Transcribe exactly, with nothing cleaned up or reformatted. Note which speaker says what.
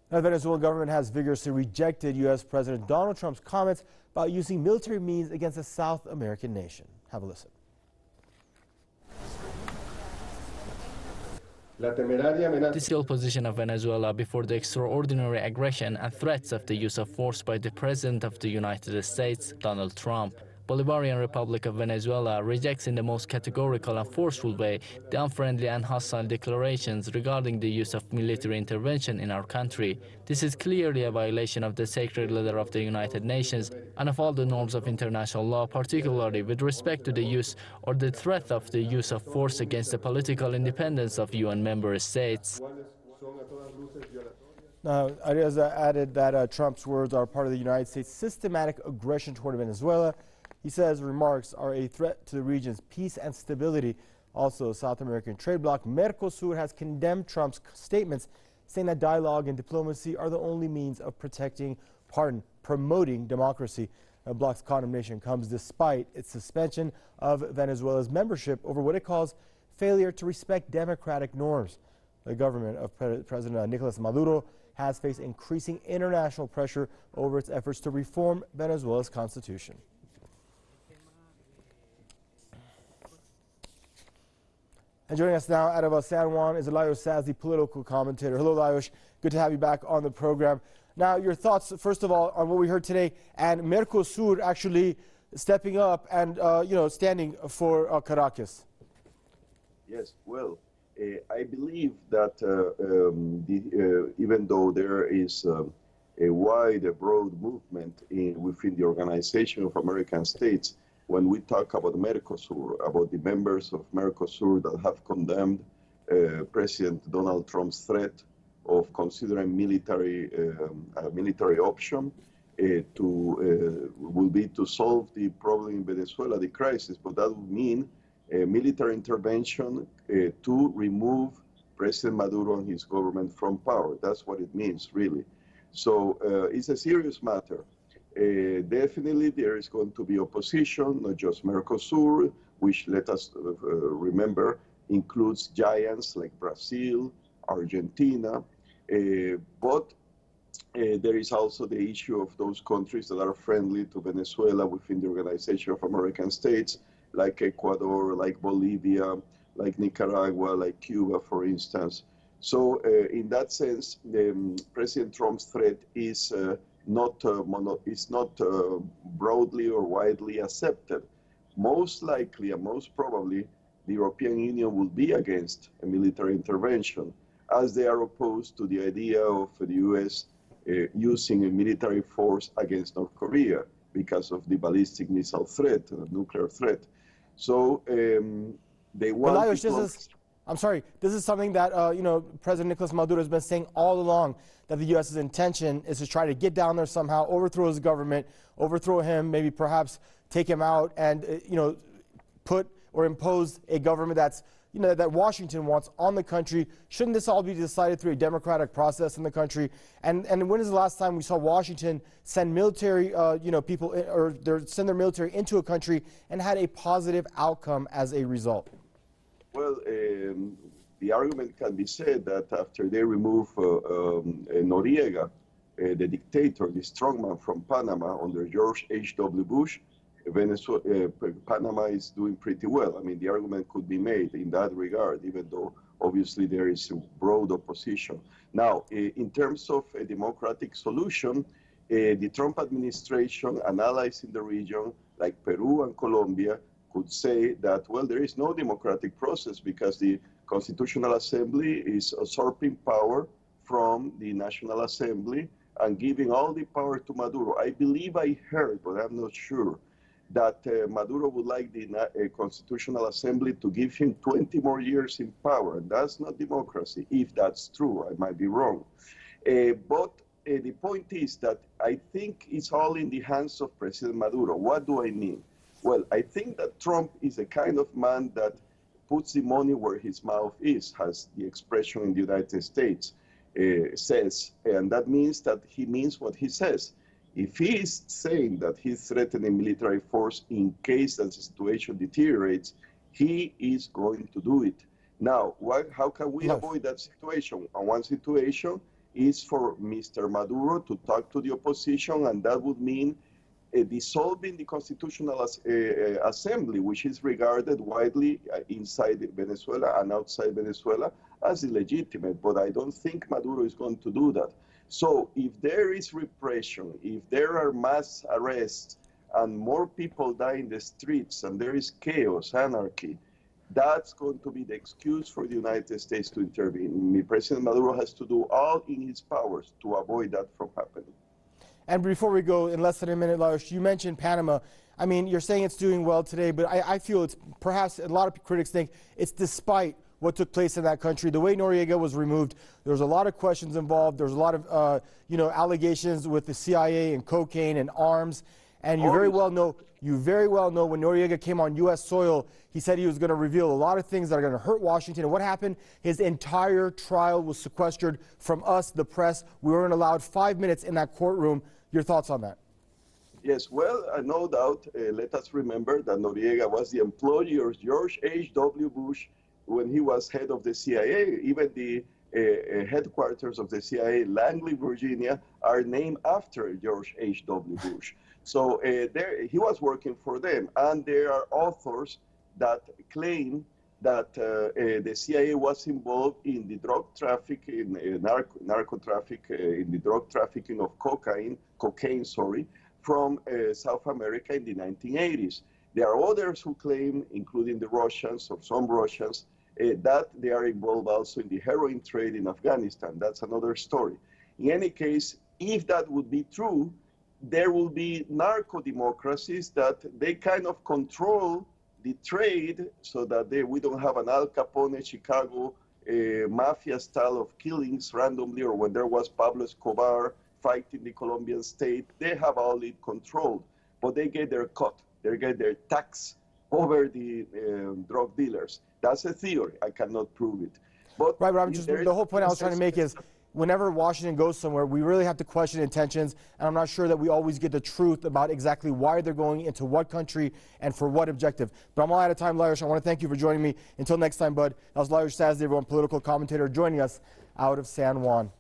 Speaker 1: The Venezuelan government has vigorously rejected U S President Donald Trump's comments about using military means against a South American nation. Have a listen.
Speaker 2: The still position of Venezuela before the extraordinary aggression and threats of the use of force by the President of the United States, Donald Trump. Bolivarian Republic of Venezuela rejects in the most categorical and forceful way the unfriendly and hostile declarations regarding the use of military intervention in our country. This is clearly a violation of the sacred letter of the United Nations and of all the norms of international law, particularly with respect to the use or the threat of the use of force against the political independence of U N member states.
Speaker 1: Now, Arias added that uh, Trump's words are part of the United States' systematic aggression toward Venezuela. He says remarks are a threat to the region's peace and stability. Also, South American trade bloc Mercosur has condemned Trump's statements, saying that dialogue and diplomacy are the only means of protecting, pardon, promoting democracy. The bloc's condemnation comes despite its suspension of Venezuela's membership over what it calls failure to respect democratic norms. The government of Pre President Nicolas Maduro has faced increasing international pressure over its efforts to reform Venezuela's constitution. And joining us now out of uh, San Juan is Lajos Sazdi, political commentator. Hello, Lajos. Good to have you back on the program. Now, your thoughts, first of all, on what we heard today, and Mercosur actually stepping up and, uh, you know, standing for uh, Caracas.
Speaker 3: Yes, well, uh, I believe that uh, um, the, uh, even though there is um, a wide, a broad movement in, within the Organization of American States, when we talk about Mercosur, about the members of Mercosur that have condemned uh, President Donald Trump's threat of considering military um, a military option uh, to uh, will be to solve the problem in Venezuela, the crisis, but that would mean a military intervention uh, to remove President Maduro and his government from power. That's what it means, really. So uh, it's a serious matter. Uh, definitely there is going to be opposition, not just Mercosur, which, let us uh, remember, includes giants like Brazil, Argentina, uh, but uh, there is also the issue of those countries that are friendly to Venezuela within the Organization of American States, like Ecuador, like Bolivia, like Nicaragua, like Cuba, for instance. So uh, in that sense, um, President Trump's threat is uh, not uh, mono, is not uh, broadly or widely accepted. Most likely and most probably, the European Union will be against a military intervention, as they are opposed to the idea of the U S uh, using a military force against North Korea because of the ballistic missile threat, uh, nuclear threat. So um, they want.
Speaker 1: But Lajos, this is, I'm sorry, this is something that uh, you know, President Nicolas Maduro has been saying all along, that the U S's intention is to try to get down there somehow, overthrow his government, overthrow him, maybe perhaps take him out, and uh, you know, put or impose a government that's, you know, that Washington wants on the country. Shouldn't this all be decided through a democratic process in the country? And and when is the last time we saw Washington send military, uh, you know, people in, or their, send their military into a country and had a positive outcome as a result?
Speaker 3: Well, um, the argument can be said that after they remove uh, um, Noriega, uh, the dictator, the strongman from Panama under George H W Bush, Venezuela, uh, Panama is doing pretty well. I mean, the argument could be made in that regard, even though obviously there is a broad opposition. Now, uh, in terms of a democratic solution, uh, the Trump administration and allies in the region, like Peru and Colombia, could say that, well, there is no democratic process because the Constitutional Assembly is usurping power from the National Assembly and giving all the power to Maduro. I believe I heard, but I'm not sure, that uh, Maduro would like the uh, Constitutional Assembly to give him twenty more years in power. And that's not democracy, if that's true. I might be wrong. Uh, but uh, the point is that I think it's all in the hands of President Maduro. What do I mean? Well, I think that Trump is a kind of man that puts the money where his mouth is, as the expression in the United States uh, says. And that means that he means what he says. If he is saying that he's threatening military force in case that the situation deteriorates, he is going to do it. Now, what, how can we
Speaker 1: no.
Speaker 3: avoid that situation? And one situation is for Mister Maduro to talk to the opposition, and that would mean uh, dissolving the Constitutional as, uh, uh, Assembly, which is regarded widely uh, inside Venezuela and outside Venezuela as illegitimate. But I don't think Maduro is going to do that. So if there is repression, if there are mass arrests, and more people die in the streets, and there is chaos, anarchy, that's going to be the excuse for the United States to intervene. President Maduro has to do all in his powers to avoid that from happening.
Speaker 1: And before we go, in less than a minute, Lajos, you mentioned Panama. I mean, you're saying it's doing well today, but I, I feel it's perhaps, a lot of critics think it's despite what took place in that country. The way Noriega was removed, there was a lot of questions involved. There's a lot of, uh, you know, allegations with the C I A and cocaine and arms. And you very well know, you very well know when Noriega came on U S soil, he said he was going to reveal a lot of things that are going to hurt Washington. And what happened? His entire trial was sequestered from us, the press. We weren't allowed five minutes in that courtroom. Your thoughts on that?
Speaker 3: Yes, well, uh, no doubt. Uh, let us remember that Noriega was the employee of George H W Bush when he was head of the C I A. Even the uh, headquarters of the C I A, Langley, Virginia, are named after George H W Bush. So uh, there, he was working for them, and there are authors that claim that uh, uh, the C I A was involved in the drug trafficking, uh, narco, narco traffic, uh, in the drug trafficking of cocaine, cocaine, sorry, from uh, South America in the nineteen eighties. There are others who claim, including the Russians or some Russians, uh, that they are involved also in the heroin trade in Afghanistan. That's another story. In any case, if that would be true, there will be narco-democracies that they kind of control the trade so that they, we don't have an Al Capone, Chicago, uh, mafia style of killings randomly, or when there was Pablo Escobar fighting the Colombian state. They have all it controlled, but they get their cut. They get their tax over the um, drug dealers. That's a theory. I cannot prove it. But
Speaker 1: right, but I'm just, the whole point I was trying to make is, whenever Washington goes somewhere, we really have to question intentions, and I'm not sure that we always get the truth about exactly why they're going into what country and for what objective. But I'm all out of time, Lajos. I want to thank you for joining me. Until next time, bud. That was Lajos Sazdi, everyone, political commentator, joining us out of San Juan.